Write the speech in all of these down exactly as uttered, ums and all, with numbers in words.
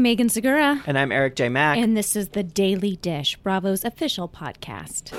I'm Megan Segura. And I'm Eric J. Mack. And this is The Daily Dish, Bravo's official podcast.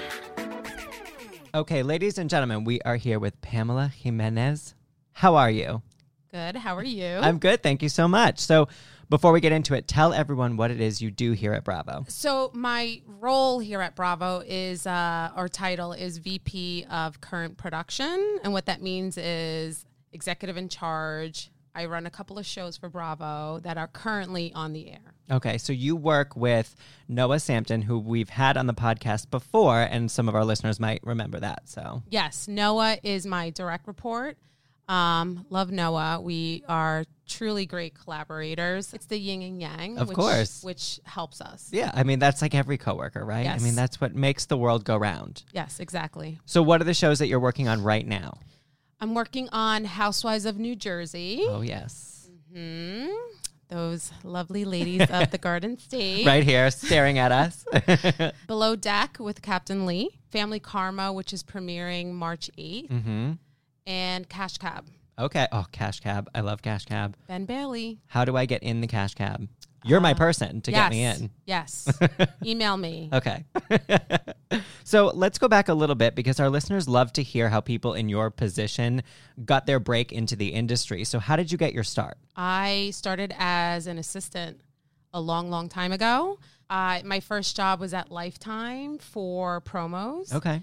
Okay, ladies and gentlemen, we are here with Pamela Jimenez. How are you? Good. How are you? I'm good. Thank you so much. So before we get into it, tell everyone what it is you do here at Bravo. So my role here at Bravo is, uh, our title is V P of Current Production. And what that means is executive in charge. I run a couple of shows for Bravo that are currently on the air. Okay, so you work with Noah Sampton, who we've had on the podcast before, and some of our listeners might remember that. So yes, Noah is my direct report. Um, love Noah. We are truly great collaborators. It's the yin and yang, of which, course, which helps us. Yeah, I mean, that's like every coworker, right? Yes. I mean, that's what makes the world go round. Yes, exactly. So what are the shows that you're working on right now? I'm working on Housewives of New Jersey. Oh, yes. Mm-hmm. Those lovely ladies of the Garden State. Right here, staring at us. Below Deck with Captain Lee. Family Karma, which is premiering March eighth. Mm-hmm. And Cash Cab. Okay. Oh, Cash Cab. I love Cash Cab. Ben Bailey. How do I get in the Cash Cab? You're uh, my person to yes, get me in. Yes. Email me. Okay. So let's go back a little bit because our listeners love to hear how people in your position got their break into the industry. So how did you get your start? I started as an assistant a long, long time ago. Uh, my first job was at Lifetime for promos. Okay.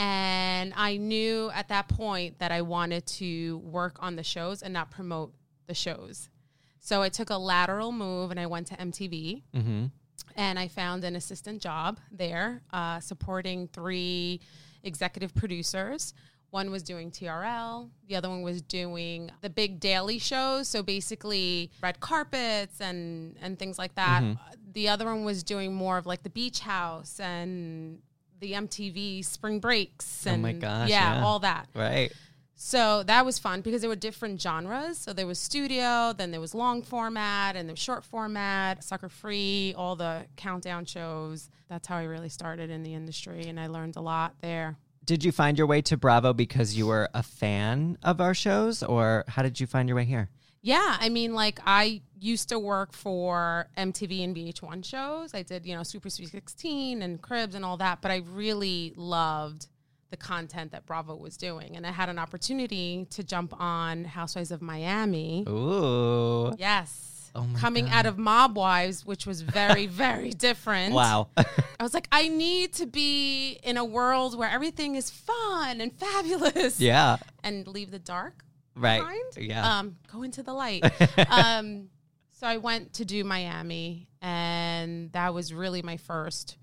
And I knew at that point that I wanted to work on the shows and not promote the shows. So I took a lateral move and I went to M T V. Mm-hmm. And I found an assistant job there, uh, supporting three executive producers. One was doing T R L. The other one was doing the big daily shows. So basically red carpets and, and things like that. Mm-hmm. The other one was doing more of like the beach house and the M T V spring breaks. And oh my gosh. Yeah, yeah. all that. Right. So that was fun because there were different genres. So there was studio, then there was long format, and there was short format, sucker free, all the countdown shows. That's how I really started in the industry, and I learned a lot there. Did you find your way to Bravo because you were a fan of our shows, or how did you find your way here? Yeah, I mean, like, I used to work for M T V and V H one shows. I did, you know, Super Sweet sixteen and Cribs and all that, but I really loved the content that Bravo was doing. And I had an opportunity to jump on Housewives of Miami. Ooh. Yes. Oh my Coming God. out of Mob Wives, which was very, very different. Wow. I was like, I need to be in a world where everything is fun and fabulous. Yeah. And leave the dark right. behind. Yeah. Um, go into the light. um, so I went to do Miami, and that was really my first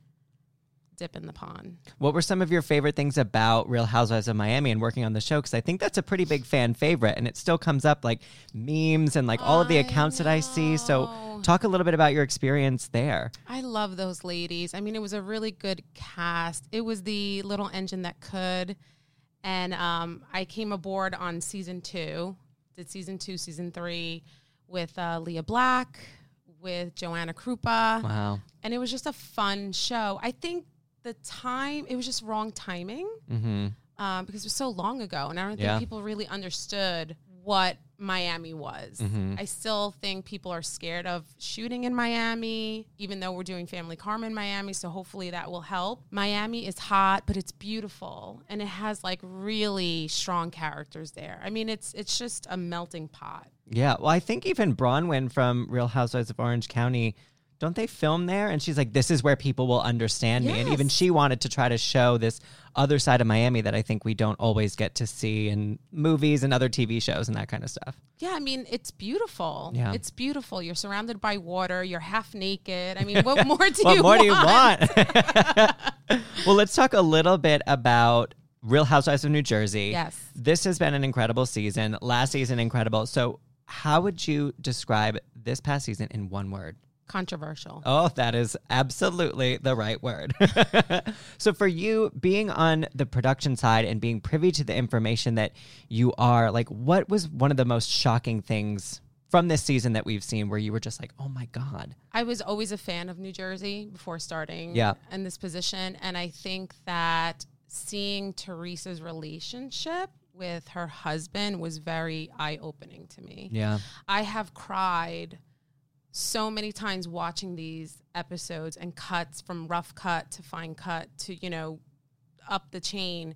dip in the pond. What were some of your favorite things about Real Housewives of Miami and working on the show? Because I think that's a pretty big fan favorite, and it still comes up like memes and like all of the accounts that I see. So talk a little bit about your experience there. I love those ladies. I mean, it was a really good cast. It was the little engine that could. And um, I came aboard on season two, did season two, season three with uh, Leah Black, with Joanna Krupa. Wow. And it was just a fun show. I think the time, it was just wrong timing mm-hmm. um, because it was so long ago. And I don't think yeah. people really understood what Miami was. Mm-hmm. I still think people are scared of shooting in Miami, even though we're doing Family Karma in Miami. So hopefully that will help. Miami is hot, but it's beautiful. And it has like really strong characters there. I mean, it's it's just a melting pot. Yeah. Well, I think even Bronwyn from Real Housewives of Orange County, don't they film there? And she's like, this is where people will understand yes. me. And even she wanted to try to show this other side of Miami that I think we don't always get to see in movies and other T V shows and that kind of stuff. Yeah, I mean, it's beautiful. Yeah. It's beautiful. You're surrounded by water. You're half naked. I mean, what more do what you more want? do you want? Well, let's talk a little bit about Real Housewives of New Jersey. Yes. This has been an incredible season. Last season, incredible. So how would you describe this past season in one word? Controversial. Oh, that is absolutely the right word. So for you, being on the production side and being privy to the information that you are, like, what was one of the most shocking things from this season that we've seen where you were just like, oh my God? I was always a fan of New Jersey before starting yeah. in this position. And I think that seeing Teresa's relationship with her husband was very eye-opening to me. Yeah. I have cried so many times watching these episodes and cuts from rough cut to fine cut to, you know, up the chain.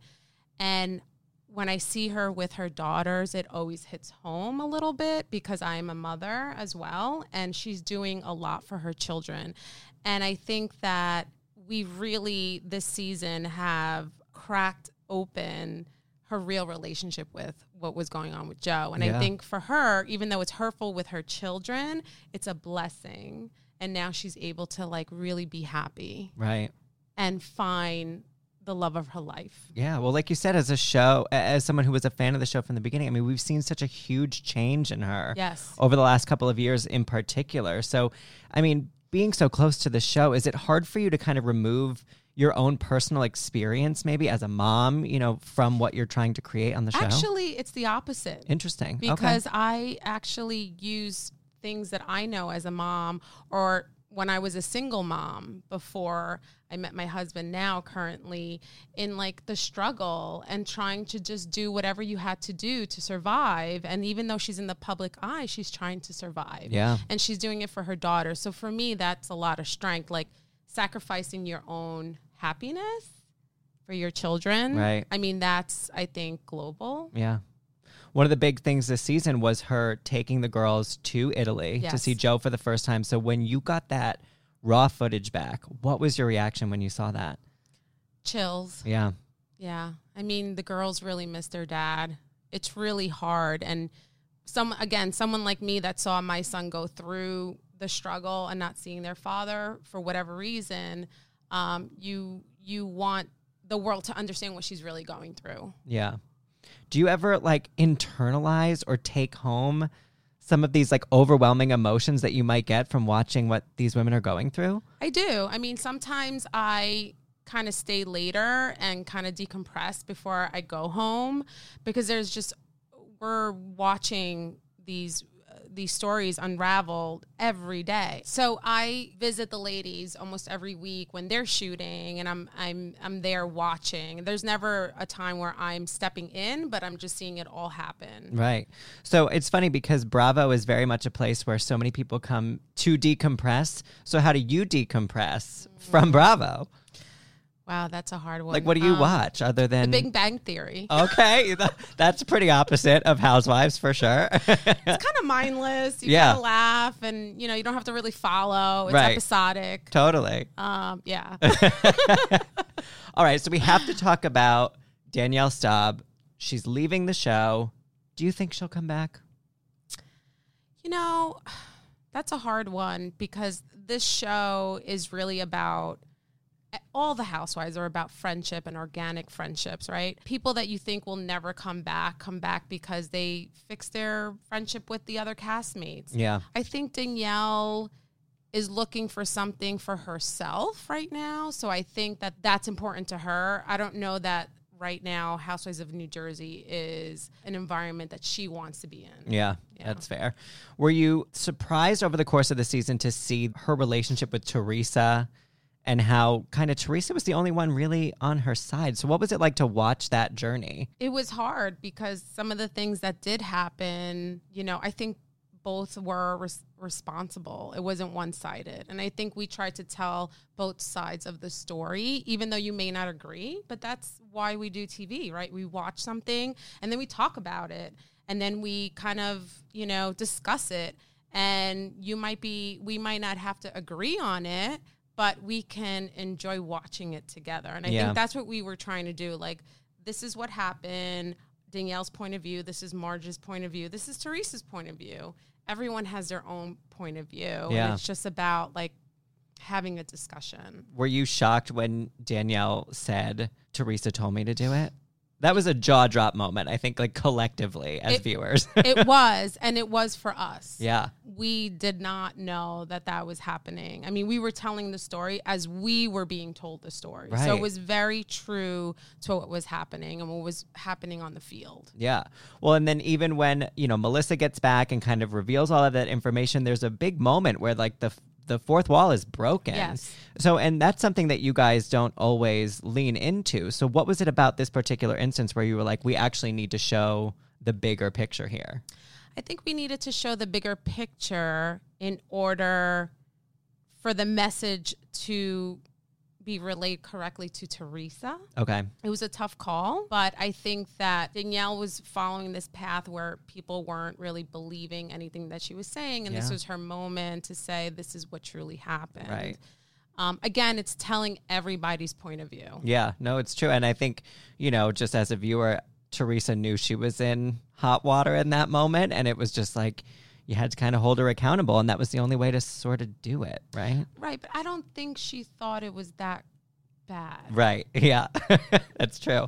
And when I see her with her daughters, it always hits home a little bit because I am a mother as well. And she's doing a lot for her children. And I think that we really, this season, have cracked open her real relationship with what was going on with Joe. And yeah. I think for her, even though it's hurtful with her children, it's a blessing. And now she's able to like really be happy. Right. And find the love of her life. Yeah. Well, like you said, as a show, as someone who was a fan of the show from the beginning, I mean, we've seen such a huge change in her. Yes. Over the last couple of years in particular. So, I mean, being so close to the show, is it hard for you to kind of remove your own personal experience, maybe as a mom, you know, from what you're trying to create on the show? Actually, it's the opposite. Interesting. Because okay. I actually use things that I know as a mom, or when I was a single mom before I met my husband now currently, in like the struggle and trying to just do whatever you had to do to survive. And even though she's in the public eye, she's trying to survive. Yeah. And she's doing it for her daughter. So for me, that's a lot of strength, like sacrificing your own happiness for your children. Right. I mean, that's, I think, global. Yeah. One of the big things this season was her taking the girls to Italy Yes. to see Joe for the first time. So when you got that raw footage back, what was your reaction when you saw that? Chills. Yeah. Yeah. I mean, the girls really miss their dad. It's really hard. And some, again, someone like me that saw my son go through the struggle and not seeing their father for whatever reason, um, you you want the world to understand what she's really going through. Yeah. Do you ever like internalize or take home some of these like overwhelming emotions that you might get from watching what these women are going through? I do. I mean, sometimes I kind of stay later and kind of decompress before I go home, because there's just, we're watching these these stories unraveled every day. So I visit the ladies almost every week when they're shooting, and I'm I'm I'm there watching. There's never a time where I'm stepping in, but I'm just seeing it all happen. Right. So it's funny because Bravo is very much a place where so many people come to decompress. So how do you decompress mm-hmm. from Bravo? Wow, that's a hard one. Like, what do you um, watch other than... The Big Bang Theory. Okay. That's pretty opposite of Housewives, for sure. It's kind of mindless. You yeah. kind of laugh, and, you know, you don't have to really follow. It's right. episodic. Totally. Um, yeah. All right, so we have to talk about Danielle Staub. She's leaving the show. Do you think she'll come back? You know, that's a hard one, because this show is really about... all the housewives are about friendship and organic friendships, right? People that you think will never come back, come back because they fix their friendship with the other castmates. Yeah. I think Danielle is looking for something for herself right now. So I think that that's important to her. I don't know that right now Housewives of New Jersey is an environment that she wants to be in. Yeah, yeah, that's fair. Were you surprised over the course of the season to see her relationship with Teresa, and how kind of Teresa was the only one really on her side? So what was it like to watch that journey? It was hard because some of the things that did happen, you know, I think both were res- responsible. It wasn't one-sided. And I think we tried to tell both sides of the story, even though you may not agree. But that's why we do T V, right? We watch something and then we talk about it. And then we kind of, you know, discuss it. And you might be, we might not have to agree on it, but we can enjoy watching it together. And I yeah. think that's what we were trying to do. Like, this is what happened. Danielle's point of view. This is Marge's point of view. This is Teresa's point of view. Everyone has their own point of view. Yeah. And it's just about, like, having a discussion. Were you shocked when Danielle said, Teresa told me to do it? That was a jaw drop moment, I think, like collectively as it, viewers. It was, and it was for us. Yeah. We did not know that that was happening. I mean, we were telling the story as we were being told the story. Right. So it was very true to what was happening and what was happening on the field. Yeah. Well, and then even when, you know, Melissa gets back and kind of reveals all of that information, there's a big moment where like the the fourth wall is broken. Yes. So, and that's something that you guys don't always lean into. So what was it about this particular instance where you were like, we actually need to show the bigger picture here? I think we needed to show the bigger picture in order for the message to be relayed correctly to Teresa. Okay. It was a tough call, but I think that Danielle was following this path where people weren't really believing anything that she was saying, and Yeah. this was her moment to say this is what truly happened. Right. Um, again, it's telling everybody's point of view. Yeah, no, it's true. And I think, you know, just as a viewer, Teresa knew she was in hot water in that moment, and it was just like, you had to kind of hold her accountable, and that was the only way to sort of do it, right? Right, but I don't think she thought it was that bad. Right. Yeah, that's true.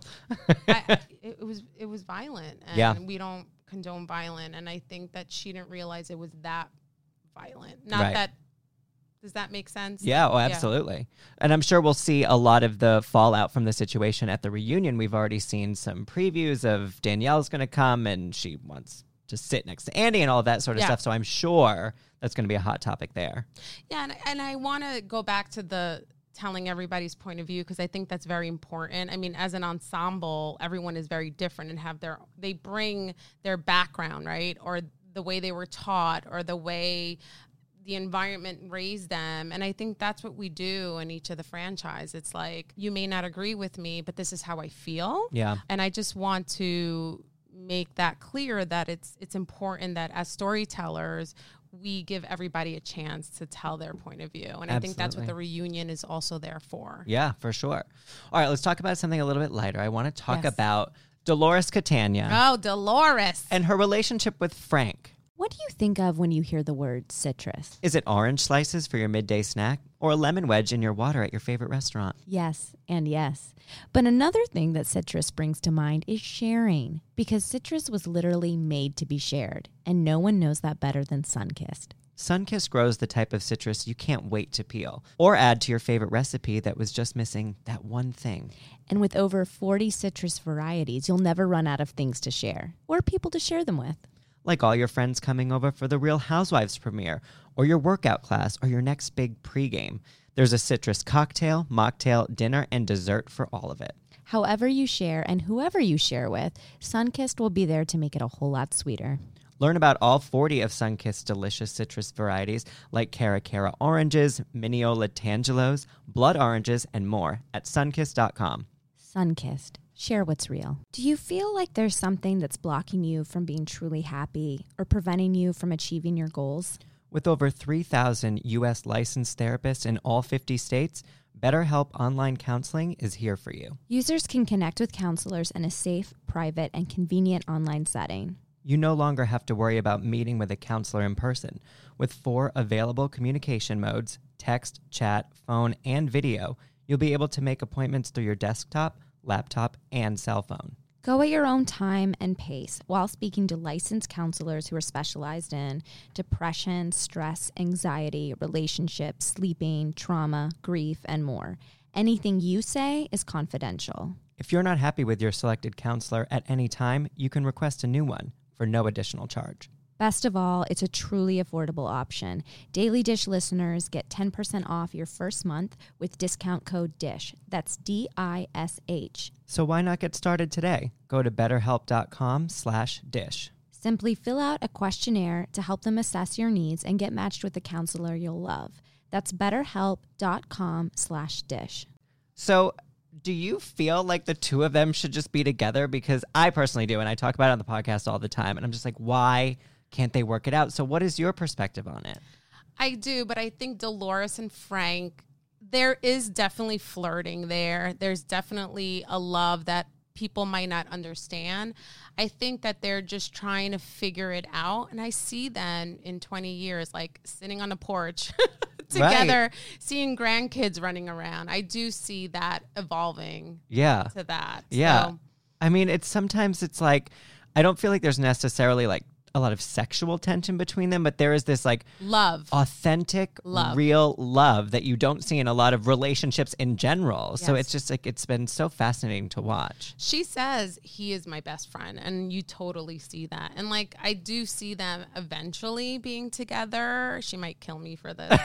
I, it, it was it was violent, and Yeah. we don't condone violent, and I think that she didn't realize it was that violent. Not Right. that. Does that make sense? Yeah, oh, absolutely. And I'm sure we'll see a lot of the fallout from the situation at the reunion. We've already seen some previews of Danielle's going to come, and she wants to sit next to Andy and all of that sort of Yeah. stuff. So I'm sure that's going to be a hot topic there. Yeah, and, and I want to go back to the telling everybody's point of view, because I think that's very important. I mean, as an ensemble, everyone is very different and have their, they bring their background, right? Or the way they were taught, or the way the environment raised them. And I think that's what we do in each of the franchise. It's like, you may not agree with me, but this is how I feel. Yeah. And I just want to make that clear that it's it's important that as storytellers, we give everybody a chance to tell their point of view. And I think that's what Absolutely. the reunion is also there for. Yeah, for sure. All right, let's talk about something a little bit lighter. I want to talk Yes. about Dolores Catania Oh, Dolores. and her relationship with Frank. What do you think of when you hear the word citrus? Is it orange slices for your midday snack or a lemon wedge in your water at your favorite restaurant? Yes, and yes. But another thing that citrus brings to mind is sharing, because citrus was literally made to be shared, and no one knows that better than Sunkist. Sunkist grows the type of citrus you can't wait to peel or add to your favorite recipe that was just missing that one thing. And with over forty citrus varieties, you'll never run out of things to share or people to share them with. Like all your friends coming over for the Real Housewives premiere, or your workout class, or your next big pregame. There's a citrus cocktail, mocktail, dinner, and dessert for all of it. However you share and whoever you share with, Sunkist will be there to make it a whole lot sweeter. Learn about all forty of Sunkist's delicious citrus varieties like Cara Cara oranges, Mineola Tangelos, blood oranges, and more at sunkist dot com. Sunkist. Share what's real. Do you feel like there's something that's blocking you from being truly happy or preventing you from achieving your goals? With over three thousand U S licensed therapists in all fifty states, BetterHelp Online Counseling is here for you. Users can connect with counselors in a safe, private, and convenient online setting. You no longer have to worry about meeting with a counselor in person. With four available communication modes, text, chat, phone, and video, you'll be able to make appointments through your desktop, laptop, and cell phone. Go at your own time and pace while speaking to licensed counselors who are specialized in depression, stress, anxiety, relationships, sleeping, trauma, grief, and more. Anything you say is confidential. If you're not happy with your selected counselor at any time, you can request a new one for no additional charge. Best of all, it's a truly affordable option. Daily Dish listeners get ten percent off your first month with discount code DISH. That's D I S H. So why not get started today? Go to betterhelp.com slash dish. Simply fill out a questionnaire to help them assess your needs and get matched with a counselor you'll love. That's betterhelp.com slash dish. So do you feel like the two of them should just be together? Because I personally do, and I talk about it on the podcast all the time, and I'm just like, why can't they work it out? So what is your perspective on it? I do, but I think Dolores and Frank, there is definitely flirting there. There's definitely a love that people might not understand. I think that they're just trying to figure it out. And I see them in twenty years, like sitting on a porch together, Right. seeing grandkids running around. I do see that evolving Yeah. to that. Yeah. So, I mean, it's sometimes it's like, I don't feel like there's necessarily like a lot of sexual tension between them, but there is this like love. authentic, Love. real love that you don't see in a lot of relationships in general. So Yes. it's just like, it's been so fascinating to watch. She says he is my best friend, and you totally see that. And like, I do see them eventually being together. She might kill me for this,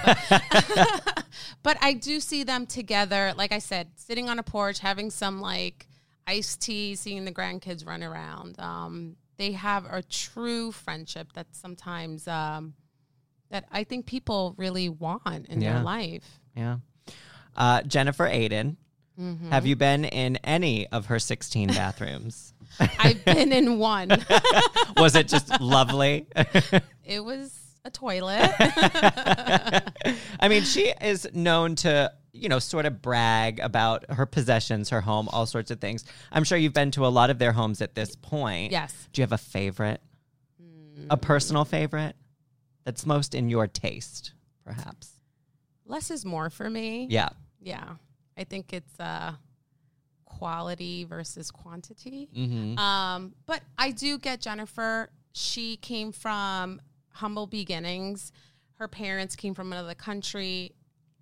but, but I do see them together. Like I said, sitting on a porch, having some like iced tea, seeing the grandkids run around. Um, they have a true friendship that sometimes um, that I think people really want in Yeah. their life. Yeah. Uh, Jennifer Aydin, Mm-hmm. have you been in any of her sixteen bathrooms? I've been in one. Was it just lovely? It was a toilet. I mean, she is known to, you know, sort of brag about her possessions, her home, all sorts of things. I'm sure you've been to a lot of their homes at this point. Yes. Do you have a favorite? Mm. A personal favorite that's most in your taste, perhaps? Less is more for me. Yeah. Yeah. I think it's uh, quality versus quantity. Mm-hmm. Um, but I do get Jennifer. She came from humble beginnings. Her parents came from another country.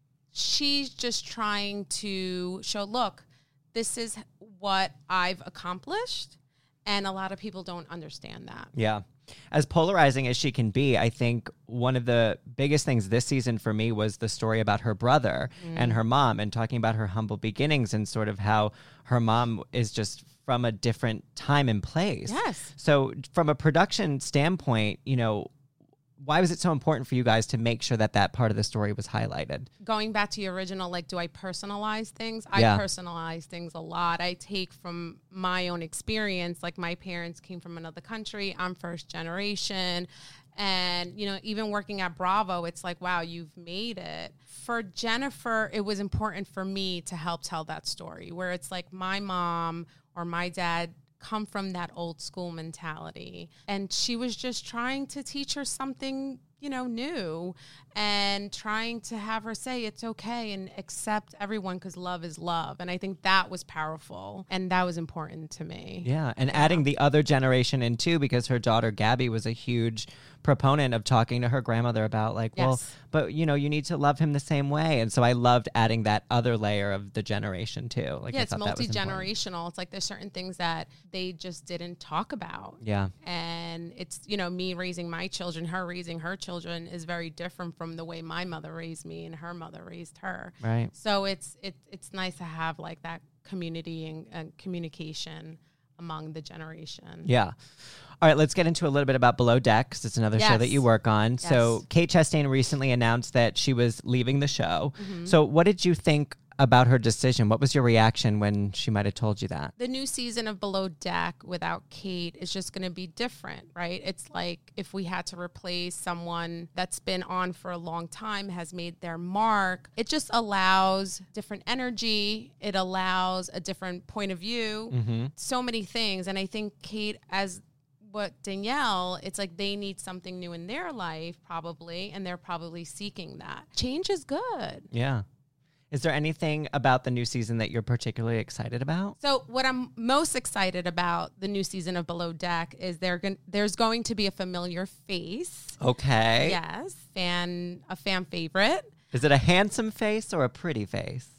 She's just trying to show, look, this is what I've accomplished. And a lot of people don't understand that. Yeah. As polarizing as she can be, I think one of the biggest things this season for me was the story about her brother mm. and her mom, and talking about her humble beginnings and sort of how her mom is just from a different time and place. Yes. So from a production standpoint, you know, why was it so important for you guys to make sure that that part of the story was highlighted? Going back to your original, like, do I personalize things? I Yeah. personalize things a lot. I take from my own experience, like my parents came from another country. I'm first generation. And, you know, even working at Bravo, it's like, wow, you've made it. For Jennifer, it was important for me to help tell that story, where it's like my mom or my dad come from that old school mentality. And she was just trying to teach her something, you know, new, and trying to have her say it's okay and accept everyone because love is love. And I think that was powerful, and that was important to me. Yeah, and adding the other generation in too, because her daughter Gabby was a huge proponent of talking to her grandmother about, like, well, Yes. but you know, you need to love him the same way. And so I loved adding that other layer of the generation too. Like, Yeah, I it's thought that was important. multi-generational. It's like there's certain things that they just didn't talk about. Yeah. And it's, you know, me raising my children, her raising her children is very different from the way my mother raised me and her mother raised her. Right. So it's it, it's nice to have like that community and, and communication among the generation. Yeah. All right, let's get into a little bit about Below Deck, because it's another show Yes. that you work on. Yes. So Kate Chastain recently announced that she was leaving the show. Mm-hmm. So what did you think about her decision? What was your reaction when she might have told you that? The new season of Below Deck without Kate is just going to be different, right? It's like if we had to replace someone that's been on for a long time, has made their mark, it just allows different energy. It allows a different point of view, Mm-hmm. so many things. And I think Kate, as what Danielle, it's like they need something new in their life probably, and they're probably seeking that. Change is good. Yeah. Is there anything about the new season that you're particularly excited about? So what I'm most excited about the new season of Below Deck is there gon- there's going to be a familiar face. Okay. Yes, fan a fan favorite. Is it a handsome face or a pretty face?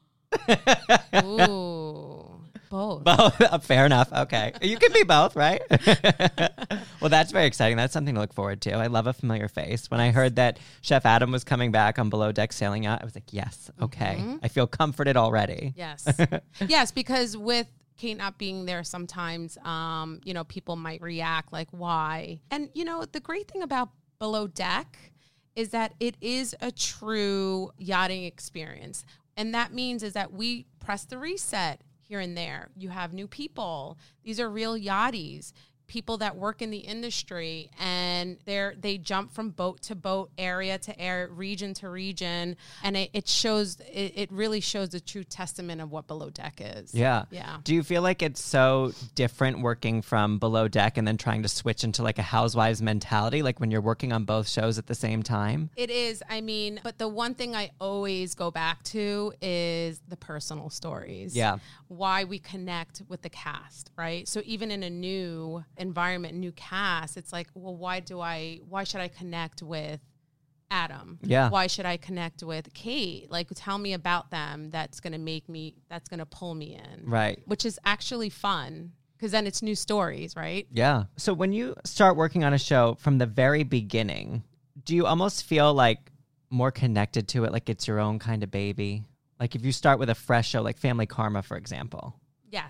Ooh, both. Both. Fair enough. Okay. You can be both, right? Well, that's very exciting. That's something to look forward to. I love a familiar face. When I heard that Chef Adam was coming back on Below Deck Sailing Yacht, I was like, yes, okay. Mm-hmm. I feel comforted already. Yes, yes, because with Kate not being there, sometimes um, you know, people might react like, why? And you know, the great thing about Below Deck is that it is a true yachting experience. And that means is that we press the reset here and there. You have new people. These are real yachties, people that work in the industry, and they're they jump from boat to boat, area to area, region to region, and it, it shows it, it really shows the true testament of what Below Deck is. Yeah. Yeah. Do you feel like it's so different working from Below Deck and then trying to switch into like a housewives mentality, like when you're working on both shows at the same time? It is. I mean, but the one thing I always go back to is the personal stories. Yeah. Why we connect with the cast, right? So even in a new environment, new cast, it's like, well, why do I, why should I connect with Adam? Yeah. Why should I connect with Kate? Like, tell me about them. That's going to make me, that's going to pull me in. Right. Which is actually fun, because then it's new stories, right? Yeah. So when you start working on a show from the very beginning, do you almost feel like more connected to it, like it's your own kind of baby? Like if you start with a fresh show, like Family Karma, for example. Yes.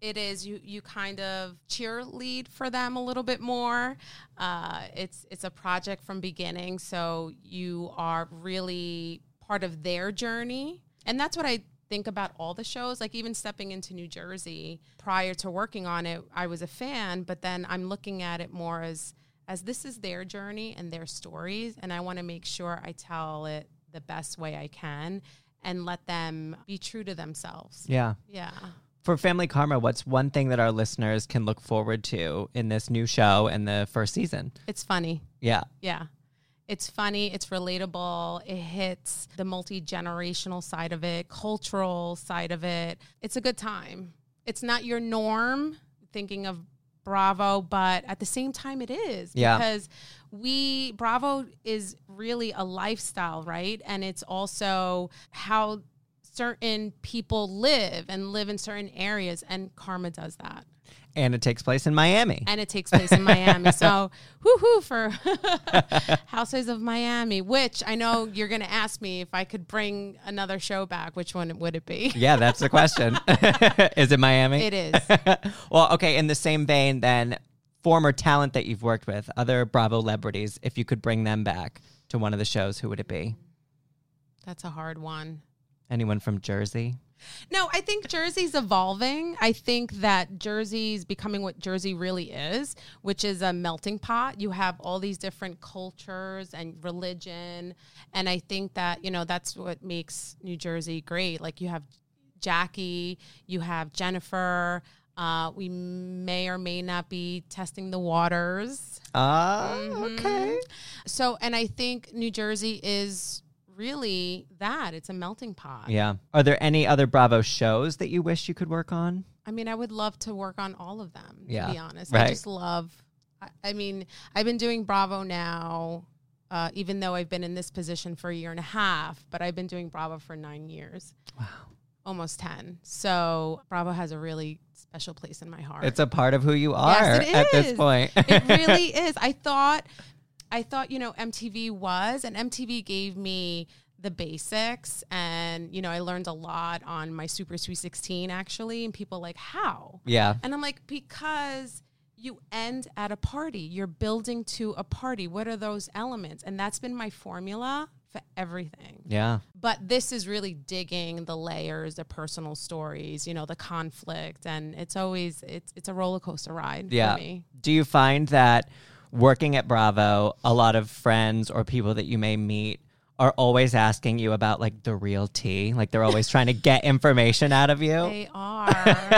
It is. You you kind of cheerlead for them a little bit more. Uh, it's it's a project from beginning, so you are really part of their journey. And that's what I think about all the shows. Like even stepping into New Jersey, prior to working on it, I was a fan, but then I'm looking at it more as as this is their journey and their stories, and I want to make sure I tell it the best way I can and let them be true to themselves. Yeah. Yeah. For Family Karma, what's one thing that our listeners can look forward to in this new show and the first season? It's funny. Yeah. Yeah. It's funny. It's relatable. It hits the multi-generational side of it, cultural side of it. It's a good time. It's not your norm thinking of Bravo, but at the same time it is. Yeah. Because we, Bravo is really a lifestyle, right? And it's also how certain people live and live in certain areas, and Karma does that. And it takes place in Miami. And it takes place in Miami. So, woohoo for Housewives of Miami, which I know you're going to ask me if I could bring another show back. Which one would it be? Yeah, that's the question. Is it Miami? It is. Well, okay, in the same vein, then, former talent that you've worked with, other Bravo celebrities, if you could bring them back to one of the shows, who would it be? That's a hard one. Anyone from Jersey? No, I think Jersey's evolving. I think that Jersey's becoming what Jersey really is, which is a melting pot. You have all these different cultures and religion. And I think that, you know, that's what makes New Jersey great. Like you have Jackie, you have Jennifer. Uh, we may or may not be testing the waters. Ah, uh, mm-hmm. okay. So, and I think New Jersey is really that. It's a melting pot. Yeah. Are there any other Bravo shows that you wish you could work on? I mean, I would love to work on all of them, to yeah. be honest. Right. I just love, I, I mean, I've been doing Bravo now, uh, even though I've been in this position for a year and a half, but I've been doing Bravo for nine years. Wow. Almost ten. So Bravo has a really special place in my heart. It's a part of who you are yes, it at is. this point. It really is. I thought, I thought, you know, M T V was, and M T V gave me the basics, and, you know, I learned a lot on my Super Sweet sixteen, actually, and people like, how? Yeah. And I'm like, because you end at a party. You're building to a party. What are those elements? And that's been my formula for everything. Yeah. But this is really digging the layers, the personal stories, you know, the conflict, and it's always, it's it's a roller coaster ride yeah. for me. Do you find that working at Bravo, a lot of friends or people that you may meet are always asking you about like the real tea? Like they're always trying to get information out of you? They are.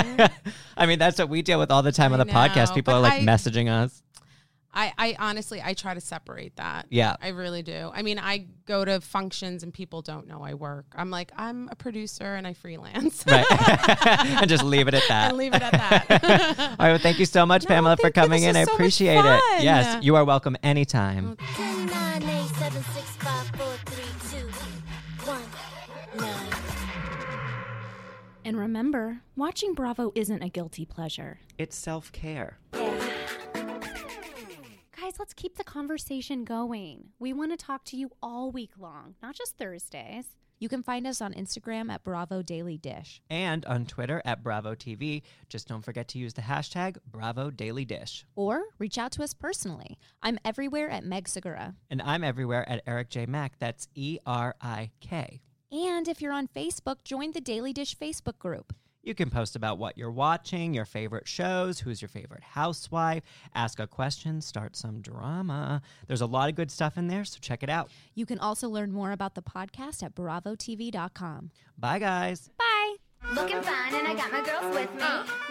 I mean, that's what we deal with all the time I on the know, podcast. People but are like I- messaging us. I, I honestly, I try to separate that. Yeah. I really do. I mean, I go to functions and people don't know I work. I'm like, I'm a producer and I freelance. Right. And just leave it at that. And leave it at that. All right. Well, thank you so much, No, Pamela, for thank you. coming This in. was I so much appreciate it. fun. Yes, you are welcome anytime. ten, nine, eight, seven, six, five, four, three, two, one, nine. And remember, watching Bravo isn't a guilty pleasure. It's self-care. Guys, let's keep the conversation going. We want to talk to you all week long, not just Thursdays. You can find us on Instagram at Bravo Daily Dish. And on Twitter at Bravo T V. Just don't forget to use the hashtag Bravo Daily Dish. Or reach out to us personally. I'm everywhere at Meg Segura. And I'm everywhere at Eric J. Mack. That's E R I K. And if you're on Facebook, join the Daily Dish Facebook group. You can post about what you're watching, your favorite shows, who's your favorite housewife, ask a question, start some drama. There's a lot of good stuff in there, so check it out. You can also learn more about the podcast at bravo t v dot com. Bye, guys. Bye. Looking fine, and I got my girls with me.